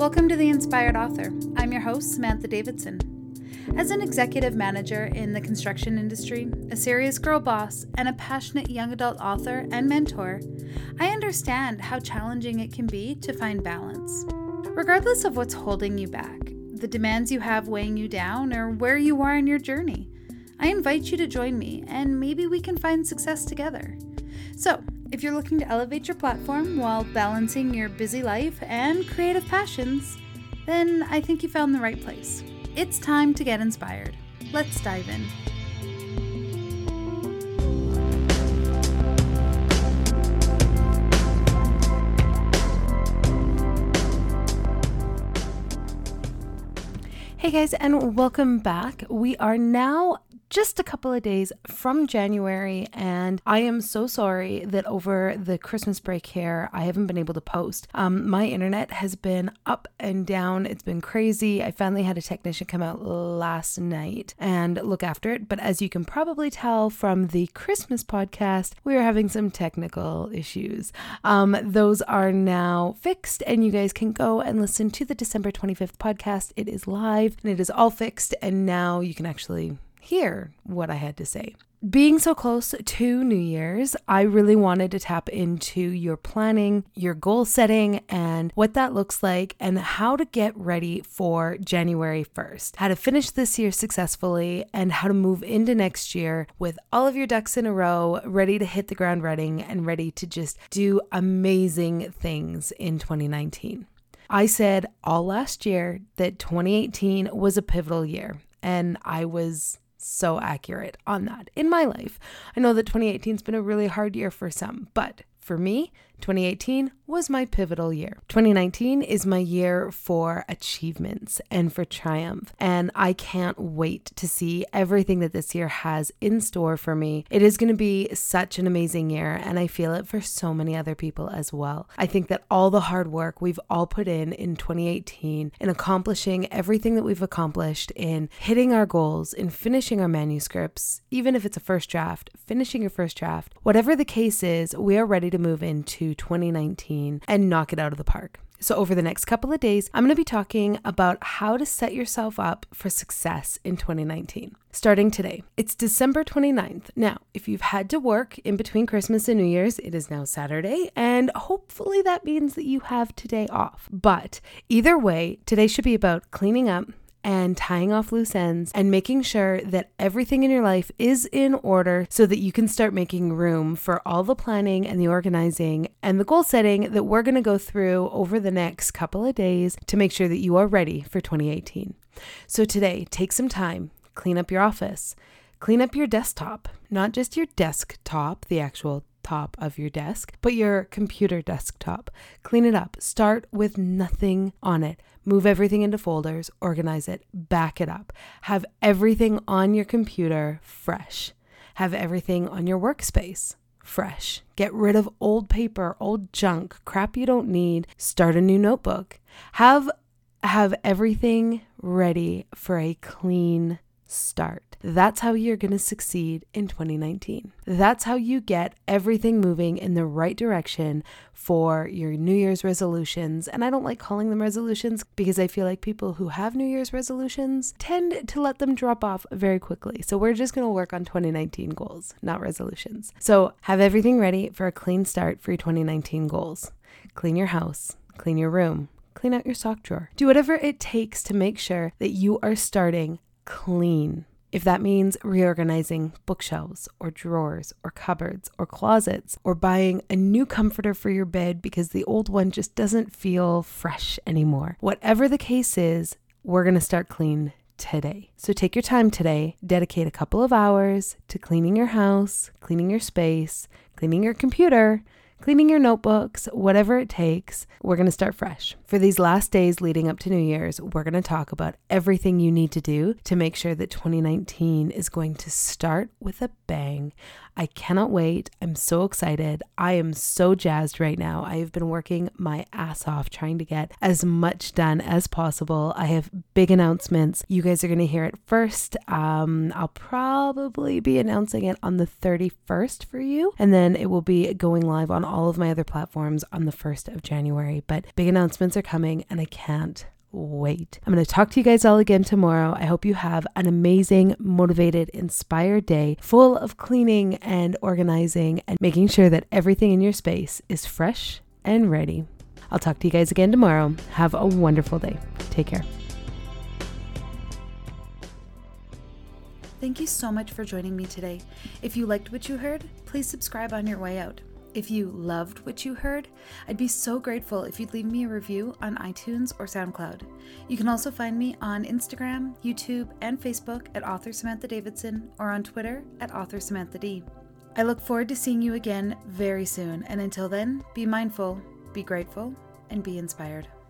Welcome to The Inspired Author. I'm your host, Samantha Davidson. As an executive manager in the construction industry, a serious girl boss, and a passionate young adult author and mentor, I understand how challenging it can be to find balance. Regardless of what's holding you back, the demands you have weighing you down, or where you are in your journey, I invite you to join me and maybe we can find success together. So, if you're looking to elevate your platform while balancing your busy life and creative passions, then I think you found the right place. It's time to get inspired. Let's dive in. Hey guys, and welcome back. We are now just a couple of days from January, and I am so sorry that over the Christmas break here, I haven't been able to post. My internet has been up and down. It's been crazy. I finally had a technician come out last night and look after it, but as you can probably tell from the Christmas podcast, we are having some technical issues. Those are now fixed, and you guys can go and listen to the December 25th podcast. It is live, and it is all fixed, and now you can actually hear what I had to say. Being so close to New Year's, I really wanted to tap into your planning, your goal setting, and what that looks like, and how to get ready for January 1st, how to finish this year successfully, and how to move into next year with all of your ducks in a row, ready to hit the ground running and ready to just do amazing things in 2019. I said all last year that 2018 was a pivotal year, and I was so accurate on that in my life. I know that 2018 has been a really hard year for some, but for me, 2018 was my pivotal year. 2019 is my year for achievements and for triumph, and I can't wait to see everything that this year has in store for me. It is going to be such an amazing year, and I feel it for so many other people as well. I think that all the hard work we've all put in 2018, in accomplishing everything that we've accomplished, in hitting our goals, in finishing our manuscripts, even if it's a first draft, finishing your first draft, whatever the case is, we are ready to move into 2019 and knock it out of the park. So over the next couple of days, I'm going to be talking about how to set yourself up for success in 2019. Starting today, it's December 29th. Now, if you've had to work in between Christmas and New Year's, it is now Saturday, and hopefully that means that you have today off. But either way, today should be about cleaning up and tying off loose ends and making sure that everything in your life is in order so that you can start making room for all the planning and the organizing and the goal setting that we're going to go through over the next couple of days to make sure that you are ready for 2018. So today, take some time, clean up your office, clean up your desktop, not just your desktop, the actual top of your desk, but your computer desktop. Clean it up. Start with nothing on it. Move everything into folders, organize it, back it up. Have everything on your computer fresh. Have everything on your workspace fresh. Get rid of old paper, old junk, crap you don't need. Start a new notebook. Have everything ready for a clean start. That's how you're going to succeed in 2019. That's how you get everything moving in the right direction for your New Year's resolutions. And I don't like calling them resolutions because I feel like people who have New Year's resolutions tend to let them drop off very quickly. So we're just going to work on 2019 goals, not resolutions. So have everything ready for a clean start for your 2019 goals. Clean your house, clean your room, clean out your sock drawer. Do whatever it takes to make sure that you are starting clean. If that means reorganizing bookshelves or drawers or cupboards or closets or buying a new comforter for your bed because the old one just doesn't feel fresh anymore. Whatever the case is, we're going to start clean today. So take your time today, dedicate a couple of hours to cleaning your house, cleaning your space, cleaning your computer, cleaning your notebooks, whatever it takes. We're going to start fresh. For these last days leading up to New Year's, we're going to talk about everything you need to do to make sure that 2019 is going to start with a bang. I cannot wait. I'm so excited. I am so jazzed right now. I have been working my ass off trying to get as much done as possible. I have big announcements. You guys are going to hear it first. I'll probably be announcing it on the 31st for you, and then it will be going live on all of my other platforms on the 1st of January. But big announcements are coming and I can't wait. I'm going to talk to you guys all again tomorrow. I hope you have an amazing, motivated, inspired day full of cleaning and organizing and making sure that everything in your space is fresh and ready. I'll talk to you guys again tomorrow. Have a wonderful day. Take care. Thank you so much for joining me today. If you liked what you heard, please subscribe on your way out. If you loved what you heard, I'd be so grateful if you'd leave me a review on iTunes or SoundCloud. You can also find me on Instagram, YouTube, and Facebook at author Samantha Davidson or on Twitter at author Samantha D. I look forward to seeing you again very soon, and until then, be mindful, be grateful, and be inspired.